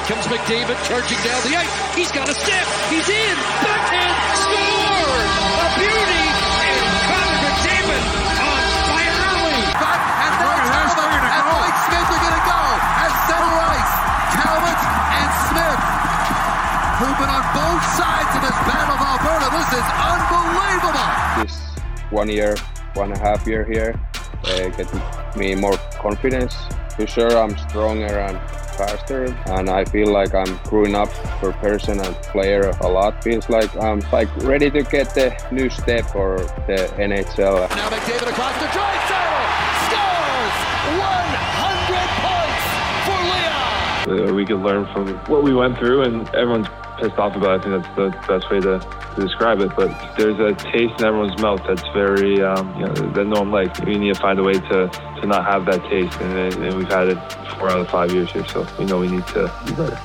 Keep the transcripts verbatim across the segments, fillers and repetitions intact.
comes McDavid charging down the ice. He's got a step. He's in. Backhand score. A beauty. And Connor McDavid on fire early. But, and now Talbot and go. Mike Smith are going to go. At center ice, Talbot and Smith, who've been on both sides of this battle of Alberta. This is unbelievable. This one year, one and a half year here, uh, get me more confidence. For sure, I'm stronger and faster, and I feel like I'm growing up for person and player a lot. Feels like I'm like ready to get the new step for the N H L. Now McDavid across the Draisaitl scores one hundred points for Leon. Uh, we could learn from what we went through, and everyone's pissed off about it. I think that's the best way to, to describe it. But there's a taste in everyone's mouth that's very, um, you know, that no one likes. We need to find a way to, to not have that taste, and, and we've had it four out of five years here, so we know we need to be better.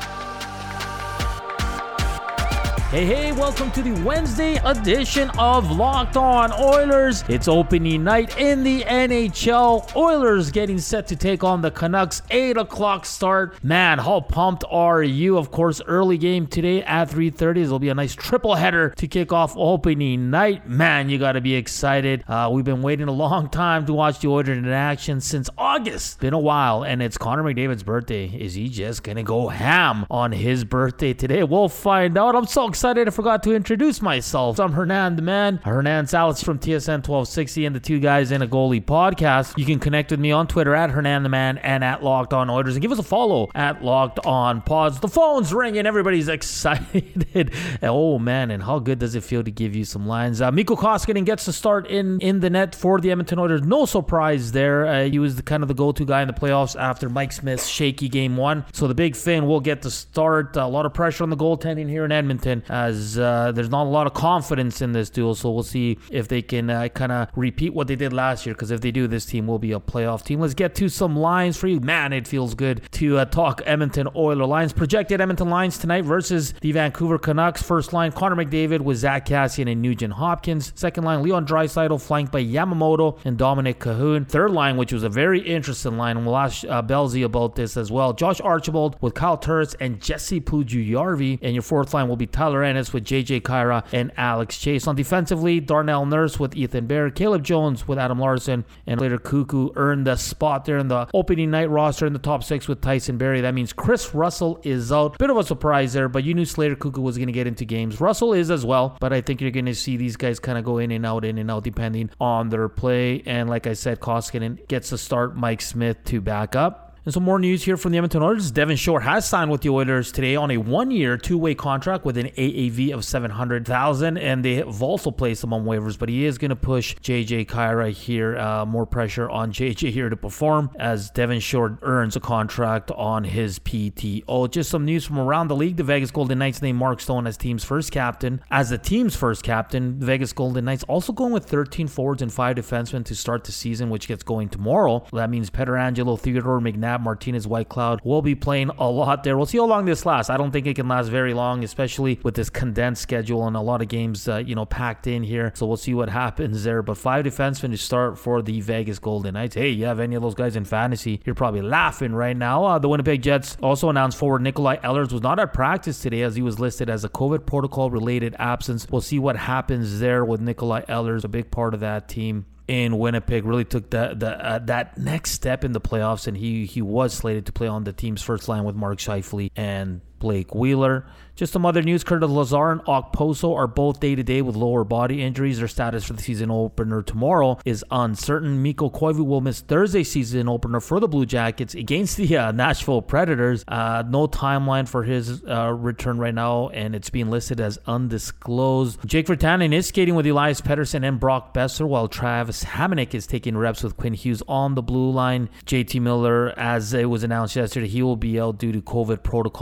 Hey, hey, welcome to the Wednesday edition of Locked On Oilers. It's opening night in the N H L. Oilers getting set to take on the Canucks. eight o'clock start. Man, how pumped are you? Of course, early game today at three thirty. There'll be a nice triple header to kick off opening night. Man, you got to be excited. Uh, we've been waiting a long time to watch the Oilers in action since August. Been a while, and it's Connor McDavid's birthday. Is he just going to go ham on his birthday today? We'll find out. I'm so excited. Excited, I forgot to introduce myself. I'm Hernan the Man, Hernan Salas from T S N twelve sixty and the Two Guys in a Goalie podcast. You can connect with me on Twitter at Hernan the Man and at Locked On Oilers, and give us a follow at Locked On Pods. The phone's ringing, everybody's excited. Oh man, and how good does it feel to give you some lines? Uh, Mikko Koskinen gets the start in in the net for the Edmonton Oilers. No surprise there. Uh, he was the, kind of the go-to guy in the playoffs after Mike Smith's shaky game one. So the big Finn will get the start. Uh, a lot of pressure on the goaltending here in Edmonton, as uh, there's not a lot of confidence in this duel. So we'll see if they can uh, kind of repeat what they did last year, because if they do, this team will be a playoff team. Let's get to some lines for you. Man, it feels good to uh, talk Edmonton Oilers lines. Projected Edmonton lines tonight versus the Vancouver Canucks. First line, Connor McDavid with Zach Kassian and Nugent Hopkins. Second line, Leon Draisaitl flanked by Yamamoto and Dominic Cahoon. Third line, which was a very interesting line, and we'll ask uh, Belzy about this as well, Josh Archibald with Kyle Turris and Jesse Pujujärvi. And your fourth line will be Tyler Ennis with J J Kyra and Alex Chase. On defensively, Darnell Nurse with Ethan Bear, Caleb Jones with Adam Larson, and later Cuckoo earned the spot there in the opening night roster in the top six with Tyson Barrie. That means Chris Russell is out. Bit of a surprise there, but you knew Slater Cuckoo was going to get into games. Russell is as well, but I think you're going to see these guys kind of go in and out, in and out, depending on their play. And like I said, Koskinen gets to start, Mike Smith to back up. And some more news here from the Edmonton Oilers. Devin Shore has signed with the Oilers today on a one-year, two-way contract with an A A V of seven hundred thousand dollars, and they have also placed him on waivers, but he is going to push J J Kyra here. Uh, more pressure on J J here to perform, as Devin Shore earns a contract on his P T O. Just some news from around the league. The Vegas Golden Knights named Mark Stone as team's first captain. As the team's first captain, the Vegas Golden Knights also going with thirteen forwards and five defensemen to start the season, which gets going tomorrow. That means Pietrangelo, Theodore McNabb, Martinez, Whitecloud will be playing a lot there. We'll see how long this lasts. I don't think it can last very long, especially with this condensed schedule and a lot of games, uh, you know, packed in here. So we'll see what happens there. But five defensemen to start for the Vegas Golden Knights. Hey, you have any of those guys in fantasy, you're probably laughing right now. Uh, the Winnipeg Jets also announced forward Nikolai Ehlers was not at practice today, as he was listed as a COVID protocol-related absence. We'll see what happens there with Nikolai Ehlers, a big part of that team in Winnipeg. Really took the, the uh, that next step in the playoffs, and he he was slated to play on the team's first line with Mark Scheifele and Blake Wheeler. Just some other news. Curtis Lazar and Okposo are both day-to-day with lower body injuries. Their status for the season opener tomorrow is uncertain. Mikko Koivu will miss Thursday's season opener for the Blue Jackets against the uh, Nashville Predators. Uh, no timeline for his uh, return right now, and it's being listed as undisclosed. Jake Virtanen is skating with Elias Pettersson and Brock Besser, while Travis Hamonic is taking reps with Quinn Hughes on the blue line. J T Miller, as it was announced yesterday, he will be out due to COVID protocol as well.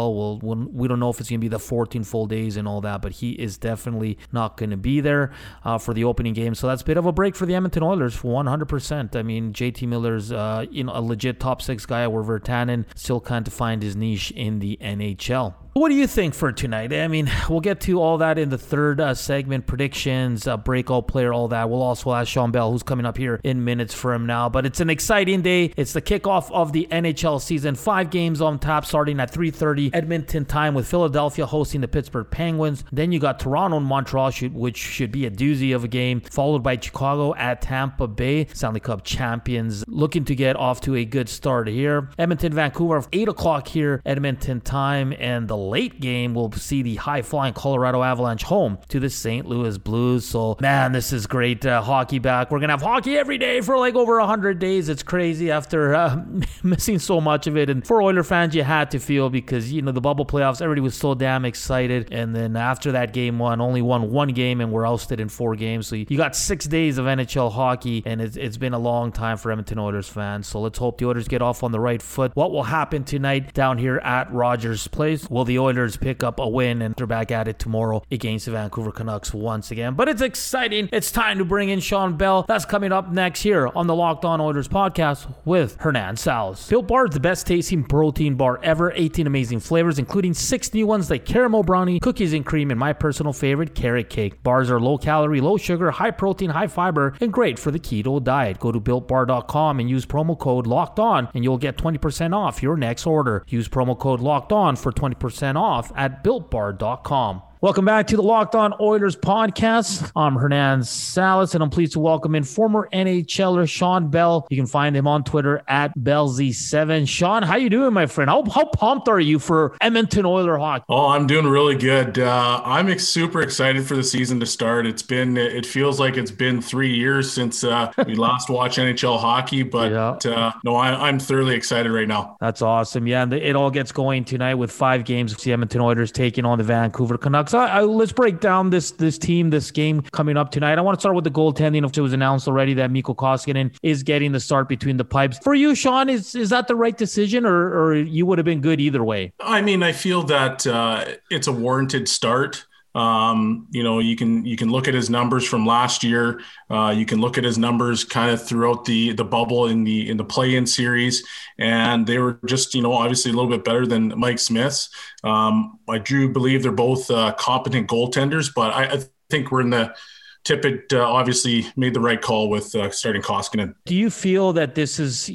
well. We'll, we'll we don't know if it's going to be the fourteen full days and all that, but he is definitely not going to be there uh, for the opening game. So that's a bit of a break for the Edmonton Oilers for one hundred percent. I mean, J T Miller's uh, you know, a legit top six guy, where Virtanen still kind of find his niche in the N H L. What do you think for tonight? I mean, we'll get to all that in the third uh, segment, predictions, uh, breakout player, all that. We'll also ask Sean Bell, who's coming up here in minutes from now. But it's an exciting day. It's the kickoff of the N H L season. Five games on tap starting at three thirty Edmonton time, with Philadelphia hosting the Pittsburgh Penguins. Then you got Toronto and Montreal, which should be a doozy of a game, followed by Chicago at Tampa Bay. Stanley Cup champions looking to get off to a good start here. Edmonton, Vancouver, eight o'clock here Edmonton time, and the late game will see the high-flying Colorado Avalanche home to the Saint Louis Blues. So, man, this is great uh, hockey back. We're going to have hockey every day for like over one hundred days. It's crazy after uh, missing so much of it. And for Oiler fans, you had to feel, because, you know, the bubble playoffs, everybody was so damn excited. And then after that game one, only won one game and were ousted in four games. So you got six days of N H L hockey, and it's, it's been a long time for Edmonton Oilers fans. So let's hope the Oilers get off on the right foot. What will happen tonight down here at Rogers Place? Will the Oilers pick up a win, and they're back at it tomorrow against the Vancouver Canucks once again? But it's exciting. It's time to bring in Sean Bell. That's coming up next here on the Locked On Oilers podcast with Hernan Salas. Built Bar is the best tasting protein bar ever. eighteen amazing flavors, including six new ones like caramel brownie, cookies and cream, and my personal favorite, carrot cake. Bars are low calorie, low sugar, high protein, high fiber, and great for the keto diet. Go to built bar dot com and use promo code Locked On, and you'll get twenty percent off your next order. Use promo code Locked On for twenty percent off at built bar dot com. Welcome back to the Locked On Oilers podcast. I'm Hernan Salas, and I'm pleased to welcome in former NHLer Sean Bell. You can find him on Twitter at Bell Z seven. Sean, how you doing, my friend? How, how pumped are you for Edmonton Oiler hockey? Oh, I'm doing really good. Uh, I'm ex- super excited for the season to start. It's been, it feels like it's been three years since uh, we last watched N H L hockey, but yeah. uh, no, I, I'm thoroughly excited right now. That's awesome. Yeah, and it all gets going tonight with five games. The Edmonton Oilers taking on the Vancouver Canucks. I, I, let's break down this this team, this game coming up tonight. I want to start with the goaltending. It was announced already that Mikko Koskinen is getting the start between the pipes. For you, Sean, is is that the right decision, or or you would have been good either way? I mean, I feel that uh, it's a warranted start. Um, you know, you can you can look at his numbers from last year. Uh, you can look at his numbers kind of throughout the the bubble in the in the play-in series, and they were just, you know, obviously a little bit better than Mike Smith's. Um, I do believe they're both uh, competent goaltenders, but I, I think we're in the Tippett uh, obviously made the right call with uh, starting Koskinen. Do you feel that this is,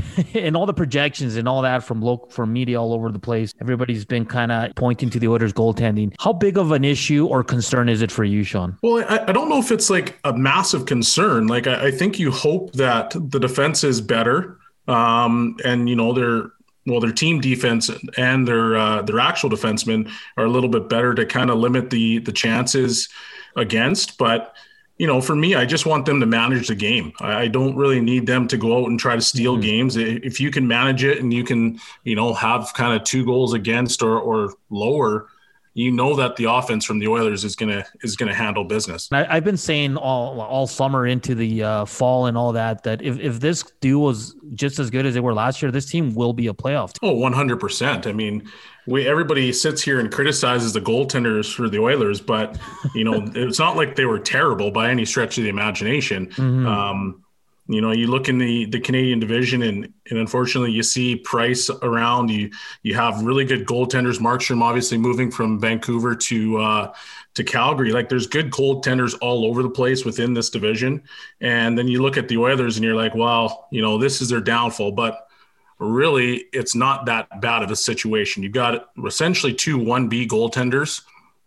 in all the projections and all that from local, from media all over the place, everybody's been kind of pointing to the Oilers goaltending. How big of an issue or concern is it for you, Sean? Well, I, I don't know if it's like a massive concern. Like, I, I think you hope that the defense is better, um, and, you know, they're, well, their team defense and their uh, their actual defensemen are a little bit better to kind of limit the the chances against. But, you know, for me, I just want them to manage the game. I don't really need them to go out and try to steal mm-hmm. games. If you can manage it and you can, you know, have kind of two goals against or or lower, you know that the offense from the Oilers is gonna is gonna handle business. I, I've been saying all all summer into the uh, fall and all that that if, if this duo is just as good as they were last year, this team will be a playoff team. Oh, one hundred percent. I mean, we everybody sits here and criticizes the goaltenders for the Oilers, but you know it's not like they were terrible by any stretch of the imagination. Mm-hmm. Um, You know, you look in the, the Canadian division and, and unfortunately you see Price around. You you have really good goaltenders. Markstrom obviously moving from Vancouver to uh, to Calgary. Like, there's good goaltenders all over the place within this division. And then you look at the Oilers and you're like, well, you know, this is their downfall. But really, it's not that bad of a situation. You've got essentially two one B goaltenders,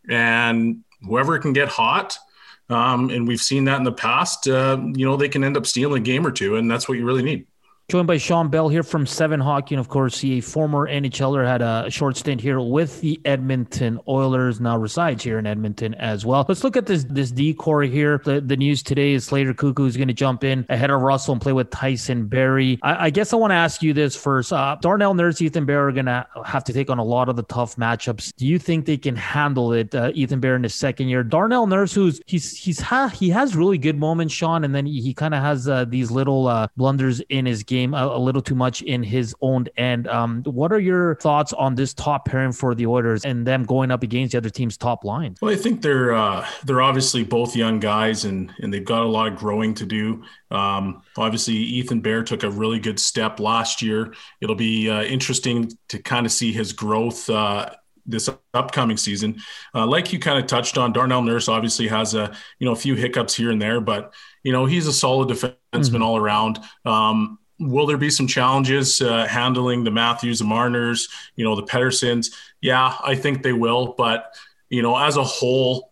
and whoever can get hot – Um, and we've seen that in the past, uh, you know, they can end up stealing a game or two, and that's what you really need. Joined by Sean Bell here from Seven Hockey, and of course, he, a former NHLer, had a short stint here with the Edmonton Oilers, now resides here in Edmonton as well. Let's look at this this D-core here. The, the news today is Slater Cuckoo is going to jump in ahead of Russell and play with Tyson Barrie. I, I guess I want to ask you this first. Uh, Darnell Nurse, Ethan Bear are going to have to take on a lot of the tough matchups. Do you think they can handle it? Uh, Ethan Bear in his second year. Darnell Nurse, who's he's he's ha- he has really good moments, Sean, and then he, he kind of has uh, these little uh, blunders in his game. game a, a little too much in his own end. Um, what are your thoughts on this top pairing for the Oilers and them going up against the other team's top line? Well, I think they're uh, they're obviously both young guys, and and they've got a lot of growing to do. Um, obviously, Ethan Bear took a really good step last year. It'll be uh, interesting to kind of see his growth uh, this upcoming season. Uh, like you kind of touched on, Darnell Nurse obviously has a you know a few hiccups here and there, but you know he's a solid defenseman mm-hmm. all around. Um, will there be some challenges uh, handling the Matthews, the Marners, you know the Petterssons? Yeah, I think they will, but you know as a whole,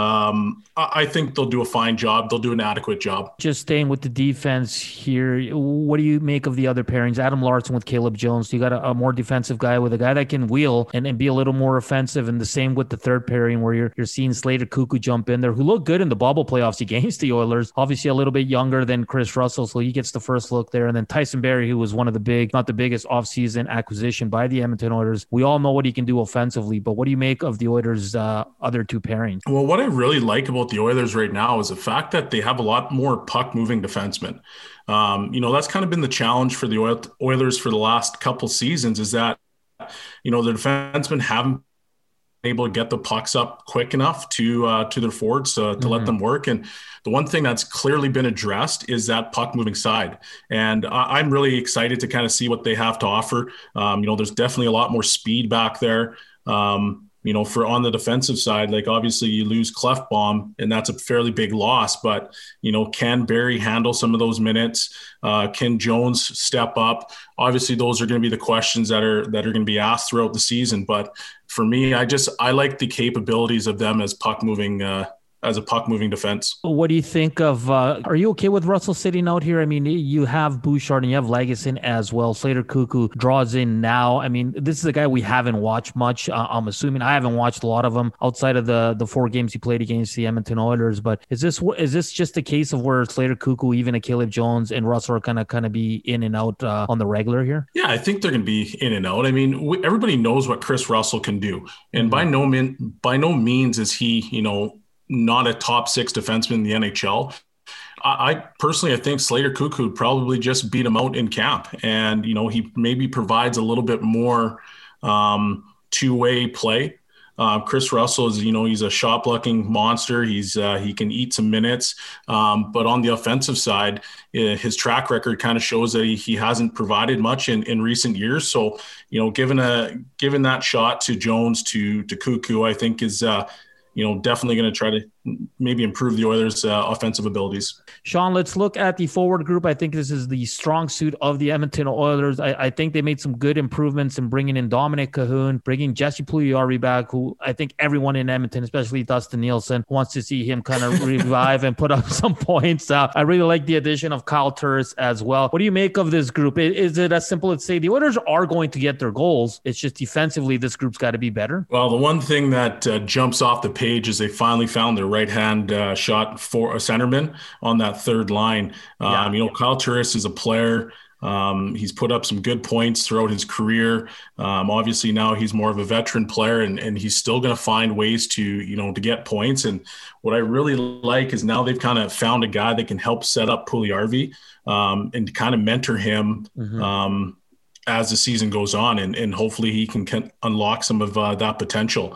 Um, I think they'll do a fine job. They'll do an adequate job. Just staying with the defense here, what do you make of the other pairings? Adam Larsson with Caleb Jones. You got a, a more defensive guy with a guy that can wheel and, and be a little more offensive. And the same with the third pairing where you're you're seeing Slater Cuckoo jump in there, who looked good in the bubble playoffs against the Oilers. Obviously a little bit younger than Chris Russell, so he gets the first look there. And then Tyson Barrie, who was one of the big, not the biggest offseason acquisition by the Edmonton Oilers. We all know what he can do offensively, but what do you make of the Oilers' uh, other two pairings? Well, what I really like about the Oilers right now is the fact that they have a lot more puck-moving defensemen. Um, you know, that's kind of been the challenge for the Oilers for the last couple seasons is that, you know, the defensemen haven't been able to get the pucks up quick enough to uh, to their forwards to, to mm-hmm. let them work. And the one thing that's clearly been addressed is that puck-moving side. And I- I'm really excited to kind of see what they have to offer. Um, you know, there's definitely a lot more speed back there. Um, You know, for on the defensive side, like obviously you lose Klefbom and that's a fairly big loss, but, you know, can Barrie handle some of those minutes? Uh, can Jones step up? Obviously those are going to be the questions that are, that are going to be asked throughout the season. But for me, I just, I like the capabilities of them as puck moving, uh, as a puck-moving defense. What do you think of, uh, are you okay with Russell sitting out here? I mean, you have Bouchard and you have Lagesson as well. Slater Cuckoo draws in now. I mean, this is a guy we haven't watched much. Uh, I'm assuming I haven't watched a lot of him outside of the the four games he played against the Edmonton Oilers. But is this is this just a case of where Slater Cuckoo, even a Caleb Jones and Russell are kind of kind of be in and out uh, on the regular here? Yeah, I think they're going to be in and out. I mean, we, everybody knows what Chris Russell can do. And by no, min, by no means is he, you know, not a top six defenseman in the N H L. I, I personally, I think Slater Cuckoo would probably just beat him out in camp. And, you know, he maybe provides a little bit more um, two-way play. Uh, Chris Russell is, you know, he's a shot blocking monster. He's uh, he can eat some minutes. Um, but on the offensive side, uh, his track record kind of shows that he, he hasn't provided much in, in recent years. So, you know, given a given that shot to Jones to to Cuckoo, I think is uh, you know, definitely going to try to maybe improve the Oilers' uh, offensive abilities. Sean, let's look at the forward group. I think this is the strong suit of the Edmonton Oilers. I, I think they made some good improvements in bringing in Dominic Cahoon, bringing Jesse Puljujarvi back, who I think everyone in Edmonton, especially Dustin Nielsen, wants to see him kind of revive and put up some points. Uh, I really like the addition of Kyle Turris as well. What do you make of this group? Is it as simple as say the Oilers are going to get their goals? It's just defensively, this group's got to be better. Well, the one thing that uh, jumps off the page is they finally found their right-hand uh, shot for a centerman on that third line. Um, yeah. You know, Kyle Turris is a player. Um, he's put up some good points throughout his career. Um, obviously now he's more of a veteran player and, and he's still going to find ways to, you know, to get points. And what I really like is now they've kind of found a guy that can help set up Puljujarvi um, and kind of mentor him mm-hmm. um, as the season goes on, and, and hopefully he can, can unlock some of uh, that potential.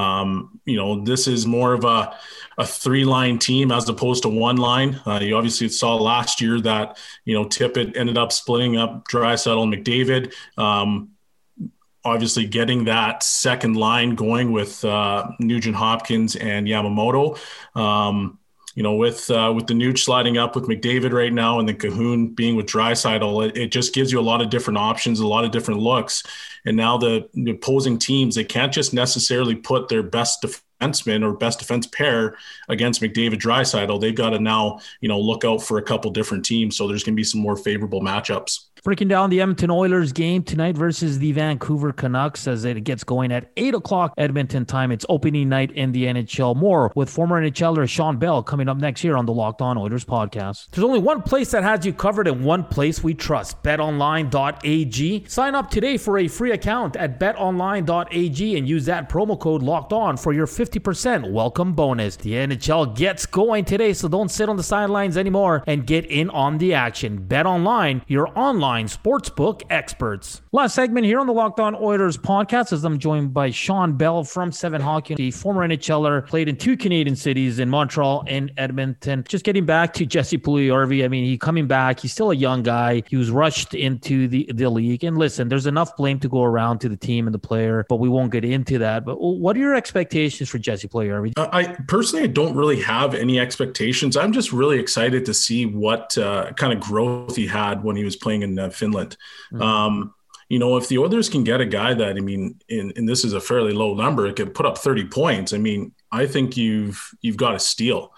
Um, you know, this is more of a, a three-line team as opposed to one line. Uh, you obviously saw last year that, you know, Tippett ended up splitting up Draisaitl and McDavid. Um, obviously getting that second line going with uh, Nugent Hopkins and Yamamoto. Um, You know, with uh, with the Nuge sliding up with McDavid right now and then Cahoon being with Draisaitl, it, it just gives you a lot of different options, a lot of different looks. And now the, the opposing teams, they can't just necessarily put their best defenseman or best defense pair against McDavid Draisaitl. They've got to now, you know, look out for a couple different teams. So there's going to be some more favorable matchups. Breaking down the Edmonton Oilers game tonight versus the Vancouver Canucks as it gets going at eight o'clock Edmonton time. It's opening night in the N H L. More with former NHLer Sean Bell coming up next year on the Locked On Oilers podcast. There's only one place that has you covered and one place we trust, bet online dot a g. Sign up today for a free account at bet online dot a g and use that promo code Locked On for your fifty percent welcome bonus. The N H L gets going today, so don't sit on the sidelines anymore and get in on the action. BetOnline, your online Line Sportsbook experts. Last segment here on the Locked On Oilers podcast as I'm joined by Sean Bell from Seven Hockey, the former N H L er, played in two Canadian cities in Montreal and Edmonton. Just getting back to Jesse Puljujarvi, I mean, he coming back, he's still a young guy. He was rushed into the, the league. And listen, there's enough blame to go around to the team and the player, but we won't get into that. But what are your expectations for Jesse Puljujarvi? Uh, I personally I don't really have any expectations. I'm just really excited to see what uh, kind of growth he had when he was playing in uh, Finland. Mm-hmm. Um, you know, if the Oilers can get a guy that, I mean, in, and this is a fairly low number, it could put up thirty points. I mean, I think you've you've got a steal.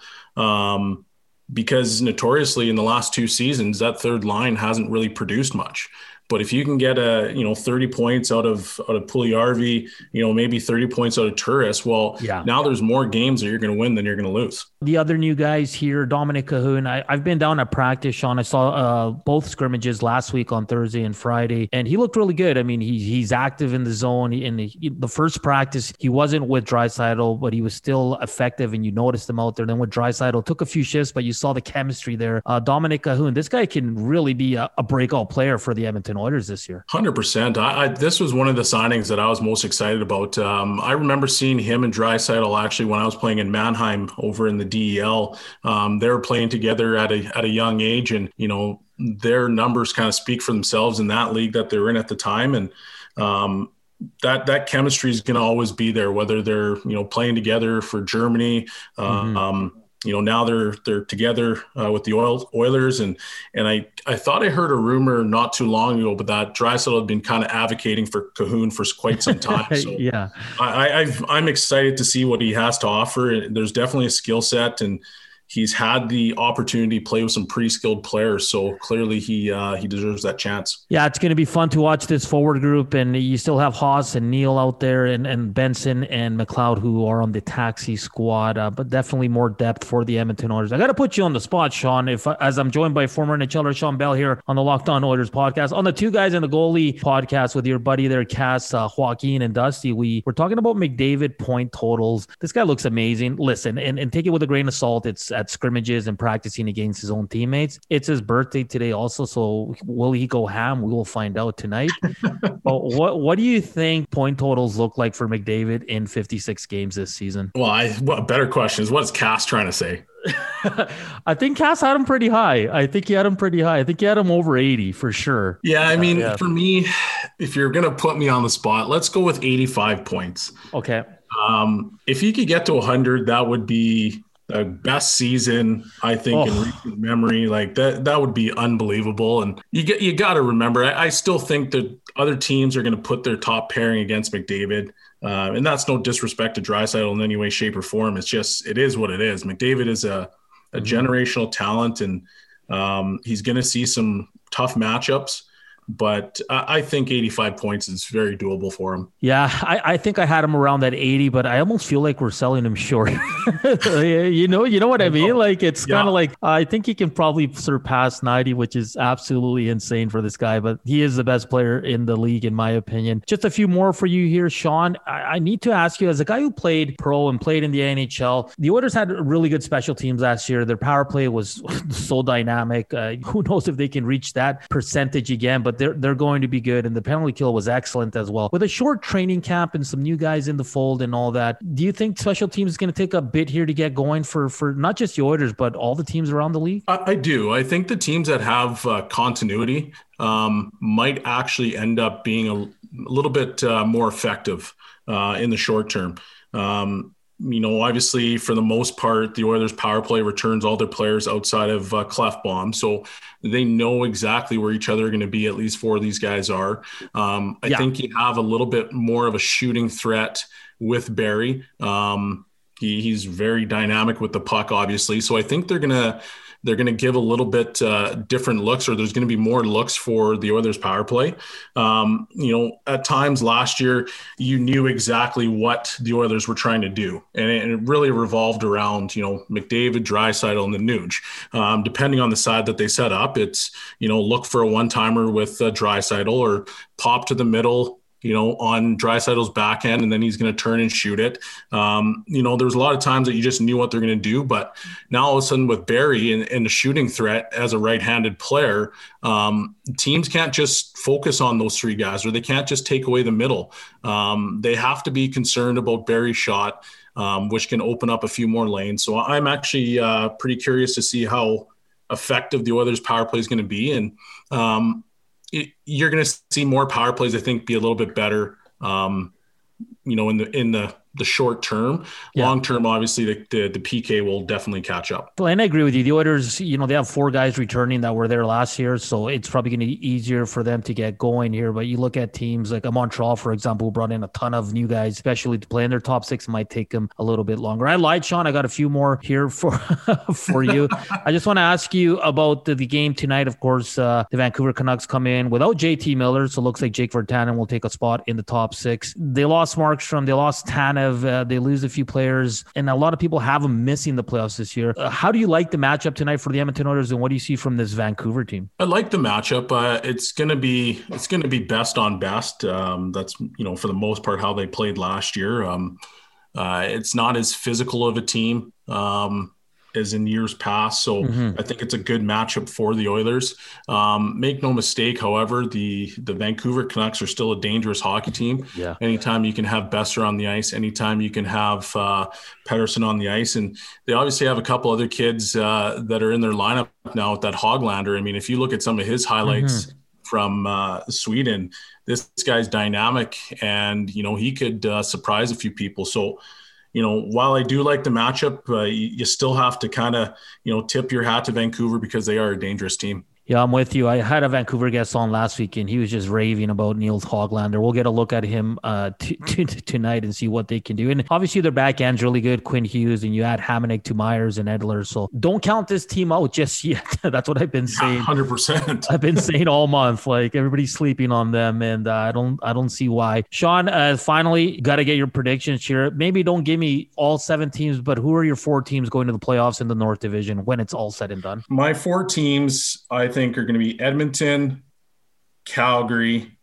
Um, because notoriously in the last two seasons, that third line hasn't really produced much. But if you can get a, you know, thirty points out of out of Puljujarvi, you know, maybe thirty points out of Turris, well, yeah. Now there's more games that you're going to win than you're going to lose. The other new guys here, Dominik Kahun, I, I've been down at practice, Sean. I saw uh, both scrimmages last week on Thursday and Friday, and he looked really good. I mean, he, he's active in the zone. In the, the first practice, he wasn't with Draisaitl, but he was still effective, and you noticed him out there. Then with Draisaitl, took a few shifts, but you saw the chemistry there. Uh, Dominik Kahun, this guy can really be a, a breakout player for the Edmonton Oilers this year. one hundred percent. I, I, this was one of the signings that I was most excited about. Um, I remember seeing him and Draisaitl actually when I was playing in Mannheim over in the D E L. Um, they were playing together at a at a young age, and you know their numbers kind of speak for themselves in that league that they're in at the time, and um, that that chemistry is going to always be there, whether they're you know playing together for Germany. Mm-hmm. Um, You know, now they're they're together uh, with the Oil, Oilers, and and I, I thought I heard a rumor not too long ago, but that Draisaitl had been kind of advocating for Kahun for quite some time. So yeah, I, I've, I'm excited to see what he has to offer. There's definitely a skill set, and he's had the opportunity to play with some pretty skilled players. So clearly he uh, he deserves that chance. Yeah, it's going to be fun to watch this forward group. And you still have Haas and Neal out there, and, and Benson and McLeod who are on the taxi squad. Uh, but definitely more depth for the Edmonton Oilers. I got to put you on the spot, Sean, if as I'm joined by former N H L er Sean Bell here on the Locked On Oilers podcast. On the Two Guys and the Goalie podcast with your buddy there, Cass, uh, Joaquin, and Dusty, we we're talking about McDavid point totals. This guy looks amazing. Listen, and, and take it with a grain of salt. It's at scrimmages and practicing against his own teammates. It's his birthday today also, so will he go ham? We will find out tonight. But what what do you think point totals look like for McDavid in fifty-six games this season? Well, I what better question is what is Cass trying to say? I think Cass had him pretty high. I think he had him pretty high. I think he had him over eighty for sure. Yeah, I mean, uh, yeah. For me, if you're going to put me on the spot, let's go with eighty-five points. Okay. Um, if he could get to one hundred, that would be the best season, I think, oh. in recent memory. Like that, that would be unbelievable. And you get, you got to remember, I, I still think that other teams are going to put their top pairing against McDavid. Uh, and that's no disrespect to Draisaitl in any way, shape, or form. It's just, it is what it is. McDavid is a, a mm-hmm. generational talent, and um, he's going to see some tough matchups. But I think eighty-five points is very doable for him. Yeah, I, I think I had him around that eighty, but I almost feel like we're selling him short. you know, you know what I mean? Like it's yeah. kind of like I think he can probably surpass ninety, which is absolutely insane for this guy. But he is the best player in the league, in my opinion. Just a few more for you here, Sean. I, I need to ask you, as a guy who played pro and played in the N H L, the Oilers had really good special teams last year. Their power play was so dynamic. Uh, who knows if they can reach that percentage again? But they're they're going to be good, and the penalty kill was excellent as well. With a short training camp and some new guys in the fold and all that, do you think special teams is going to take a bit here to get going for for not just the Oilers but all the teams around the league? I, I do. I think the teams that have uh, continuity um, might actually end up being a, a little bit uh, more effective uh, in the short term. Um, You know, obviously, for the most part, the Oilers' power play returns all their players outside of uh, Klefbom. So they know exactly where each other are going to be, at least four of these guys are. Um, I yeah. think you have a little bit more of a shooting threat with Barrie. Um, he, he's very dynamic with the puck, obviously. So I think they're going to they're going to give a little bit uh, different looks, or there's going to be more looks for the Oilers power play. Um, you know, at times last year, you knew exactly what the Oilers were trying to do. And it, and it really revolved around, you know, McDavid, Draisaitl, and the Nuge. Um, depending on the side that they set up, it's, you know, look for a one-timer with uh, Draisaitl, or pop to the middle, you know, on Draisaitl's backhand, and then he's going to turn and shoot it. Um, you know, there's a lot of times that you just knew what they're going to do, but now all of a sudden with Barrie and, and the shooting threat as a right-handed player, um, teams can't just focus on those three guys, or they can't just take away the middle. Um, they have to be concerned about Barrie's shot, um, which can open up a few more lanes. So I'm actually uh, pretty curious to see how effective the Oilers' power play is going to be. And, um, it, you're going to see more power plays, I think, be a little bit better, um, you know, in the in the, the short term. Yeah. Long term, obviously, the, the the P K will definitely catch up. Well, and I agree with you. The Oilers, you know, they have four guys returning that were there last year, so it's probably going to be easier for them to get going here. But you look at teams like a Montreal, for example, who brought in a ton of new guys, especially to play in their top six, might take them a little bit longer. I lied, Sean. I got a few more here for for you. I just want to ask you about the, the game tonight. Of course, uh, the Vancouver Canucks come in without J T Miller, so it looks like Jake Virtanen will take a spot in the top six. They lost Markstrom. They lost Tanev. Uh, they lose a few players, and a lot of people have them missing the playoffs this year. Uh, how do you like the matchup tonight for the Edmonton Oilers, and what do you see from this Vancouver team? I like the matchup. Uh, it's gonna be it's gonna be best on best. Um, that's you know for the most part how they played last year. Um, uh, it's not as physical of a team um, as in years past, so mm-hmm. I think it's a good matchup for the Oilers. Um, make no mistake, however, the the Vancouver Canucks are still a dangerous hockey team. Yeah. Anytime you can have Besser on the ice, anytime you can have uh, Pettersson on the ice, and they obviously have a couple other kids uh, that are in their lineup now with that Hoglander. I mean, if you look at some of his highlights mm-hmm. from uh, Sweden, this guy's dynamic, and you know he could uh, surprise a few people. So. You know, while I do like the matchup, uh, you, you still have to kind of, you know, tip your hat to Vancouver because they are a dangerous team. Yeah, I'm with you. I had a Vancouver guest on last week, and he was just raving about Niels Hoglander. We'll get a look at him uh, t- t- tonight and see what they can do. And obviously, their back end's really good. Quinn Hughes, and you add Hamonic to Myers and Edler. So don't count this team out just yet. That's what I've been saying. one hundred percent. I've been saying all month. Like everybody's sleeping on them, and uh, I don't, I don't see why. Sean, uh, finally, got to get your predictions here. Maybe don't give me all seven teams, but who are your four teams going to the playoffs in the North Division when it's all said and done? My four teams, I think, are going to be Edmonton, Calgary.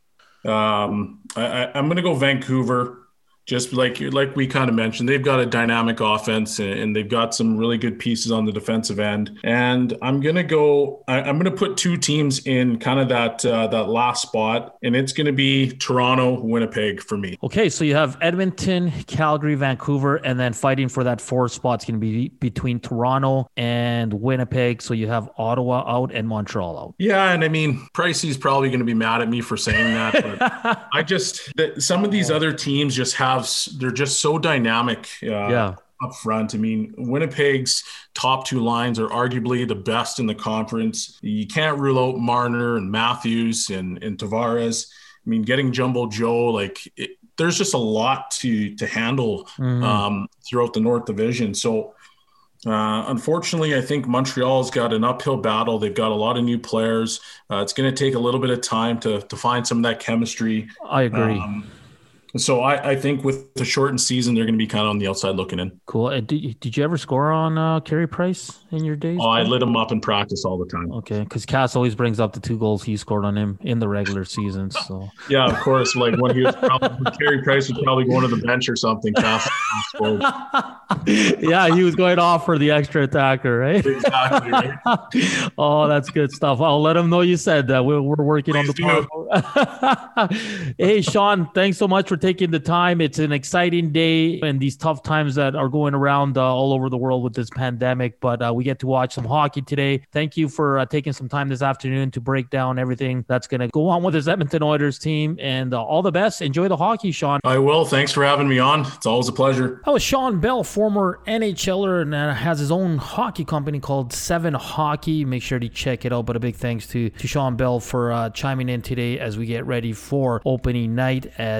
Um, I, I, I'm going to go Vancouver. Just like like we kind of mentioned, they've got a dynamic offense and, and they've got some really good pieces on the defensive end. And I'm gonna go. I, I'm gonna put two teams in kind of that uh, that last spot, and it's gonna be Toronto, Winnipeg for me. Okay, so you have Edmonton, Calgary, Vancouver, and then fighting for that fourth spot's gonna be between Toronto and Winnipeg. So you have Ottawa out and Montreal out. Yeah, and I mean, Pricey's probably gonna be mad at me for saying that, but I just that some of these other teams just have. They're just so dynamic uh, yeah. up front. I mean, Winnipeg's top two lines are arguably the best in the conference. You can't rule out Marner and Matthews and, and Tavares. I mean, getting Jumbo Joe, like it, there's just a lot to to handle mm-hmm. um, throughout the North Division. So uh, unfortunately, I think Montreal's got an uphill battle. They've got a lot of new players. Uh, it's going to take a little bit of time to to find some of that chemistry. I agree. Um, So I, I think with the shortened season, they're going to be kind of on the outside looking in. Cool. Uh, did, did you ever score on uh, Carey Price in your days? Oh, I lit him up in practice all the time. Okay, because Cass always brings up the two goals he scored on him in the regular season. So yeah, of course. Like when he was probably when Carey Price was probably going to the bench or something. Cass scored. Yeah, he was going off for the extra attacker, right? Exactly. Right? Oh, that's good stuff. I'll let him know you said that. We're, we're working Please on the. Hey, Sean, thanks so much for taking the time. It's an exciting day and these tough times that are going around uh, all over the world with this pandemic, but uh, we get to watch some hockey today. Thank you for uh, taking some time this afternoon to break down everything that's going to go on with this Edmonton Oilers team, and uh, all the best. Enjoy the hockey, Sean. I will. Thanks for having me on. It's always a pleasure. That was Sean Bell, former N H L er, and uh, has his own hockey company called Seven Hockey. Make sure to check it out, but a big thanks to, to Sean Bell for uh, chiming in today as we get ready for opening night as the Edmonton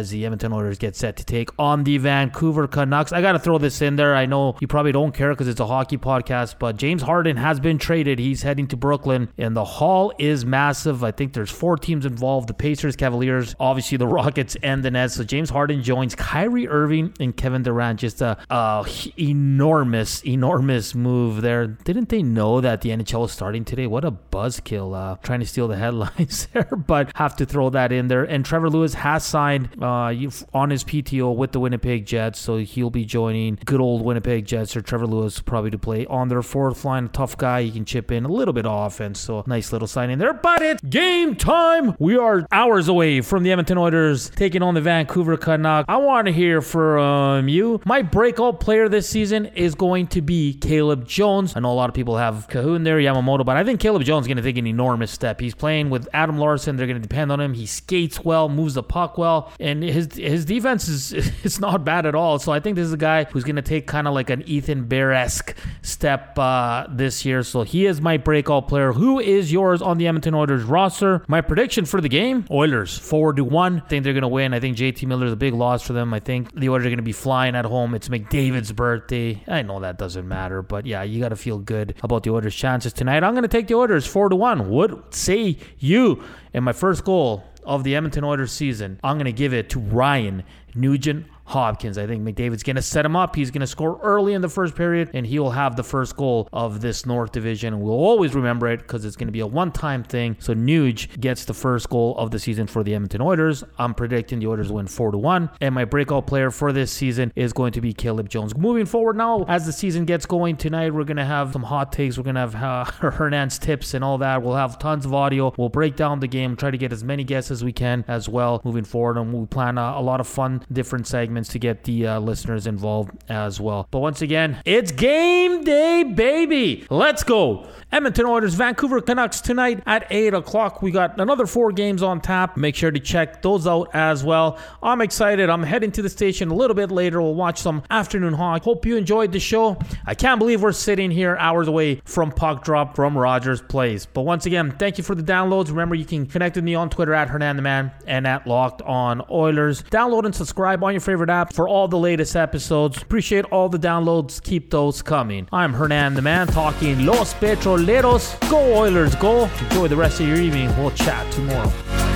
Edmonton Oilers get set to take on the Vancouver Canucks. I got to throw this in there. I know you probably don't care because it's a hockey podcast, but James Harden has been traded. He's heading to Brooklyn, and the haul is massive. I think there's four teams involved: the Pacers, Cavaliers, obviously the Rockets, and the Nets. So James Harden joins Kyrie Irving and Kevin Durant. Just a, a enormous, enormous move there. Didn't they know that the N H L is starting today? What a buzzkill. Uh, trying to steal the headlines there, but have to throw that in there. And Trevor Lewis has signed uh, on his P T O with the Winnipeg Jets, so he'll be joining good old Winnipeg Jets, or Trevor Lewis probably to play on their fourth line. A tough guy. He can chip in a little bit of offense, so nice little sign in there. But it's game time. We are hours away from the Edmonton Oilers taking on the Vancouver Canucks. I want to hear from you. My breakout player this season is going to be Caleb Jones. I know a lot of people have Cahoon there, Yamamoto, but I think Caleb Jones is going to take an enormous step. He's playing with Adam Larson. They're going to depend on him. He skates well, moves the puck well, and his his defense is it's not bad at all. So I think this is a guy who's going to take kind of like an Ethan Bear-esque step uh, this year. So he is my breakout player. Who is yours on the Edmonton Oilers roster? My prediction for the game: Oilers four to one. I think they're going to win. I think J T Miller is a big loss for them. I think the Oilers are going to be flying at home. It's McDavid's birthday. I know that doesn't matter, but yeah, you got to feel good about the Oilers' chances tonight. I'm going to take the Oilers four to one. What say you? And my first goal of the Edmonton Oilers season, I'm going to give it to Ryan Nugent Hopkins. I think McDavid's going to set him up. He's going to score early in the first period, and he will have the first goal of this North Division. And we'll always remember it because it's going to be a one-time thing. So Nuge gets the first goal of the season for the Edmonton Oilers. I'm predicting the Oilers win four to one. And my breakout player for this season is going to be Caleb Jones. Moving forward now, as the season gets going tonight, we're going to have some hot takes. We're going to have uh, Hernan's tips and all that. We'll have tons of audio. We'll break down the game, try to get as many guests as we can as well moving forward. And we plan uh, a lot of fun, different segments to get the uh, listeners involved as well. But once again, it's game day, baby. Let's go. Edmonton Oilers, Vancouver Canucks tonight at eight o'clock. We got another four games on tap. Make sure to check those out as well. I'm excited. I'm heading to the station a little bit later. We'll watch some afternoon hockey. Hope you enjoyed the show. I can't believe we're sitting here hours away from puck drop from Rogers Place. But once again, thank you for the downloads. Remember, you can connect with me on Twitter at Hernan the Man and at Locked On Oilers. Download and subscribe on your favorite app for all the latest episodes. Appreciate all the downloads. Keep those coming. I'm Hernan the Man talking Los Petroleros. Go Oilers, go. Enjoy the rest of your evening. We'll chat tomorrow.